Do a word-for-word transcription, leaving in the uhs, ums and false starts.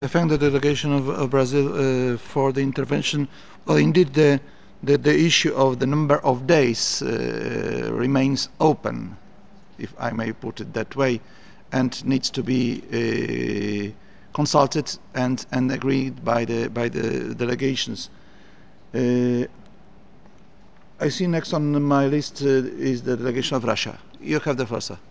I thank the delegation of, of Brazil uh, for the intervention. Well, indeed, the, the, the issue of the number of days uh, remains open, if I may put it that way, and needs to be uh, consulted and, and agreed by the, by the delegations. Uh, I see next on my list uh, is the delegation of Russia. You have the floor, sir.